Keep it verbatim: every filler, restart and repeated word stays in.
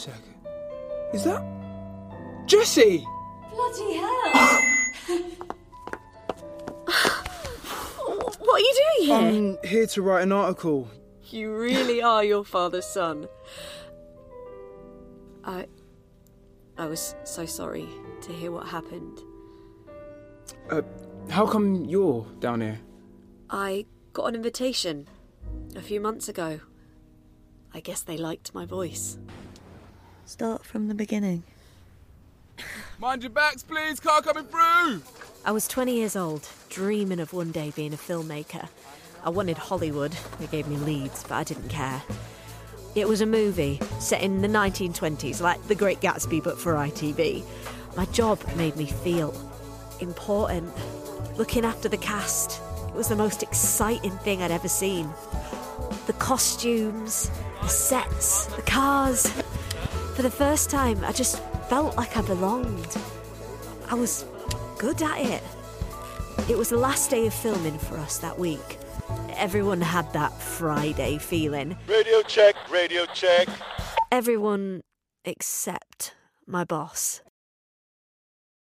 sec. Is that... Jessie! Bloody hell! What are you doing here? I'm here to write an article. You really are your father's son. I... I was so sorry to hear what happened. Uh, how come you're down here? I got an invitation a few months ago. I guess they liked my voice. Start from the beginning. Mind your backs, please. Car coming through. I was twenty years old, dreaming of one day being a filmmaker. I wanted Hollywood. They gave me leads, but I didn't care. It was a movie set in the nineteen twenties, like The Great Gatsby, but for I T V. My job made me feel important. Looking after the cast, it was the most exciting thing I'd ever seen. The costumes, the sets, the cars. For the first time, I just felt like I belonged. I was good at it. It was the last day of filming for us that week. Everyone had that Friday feeling. Radio check, radio check. Everyone except my boss.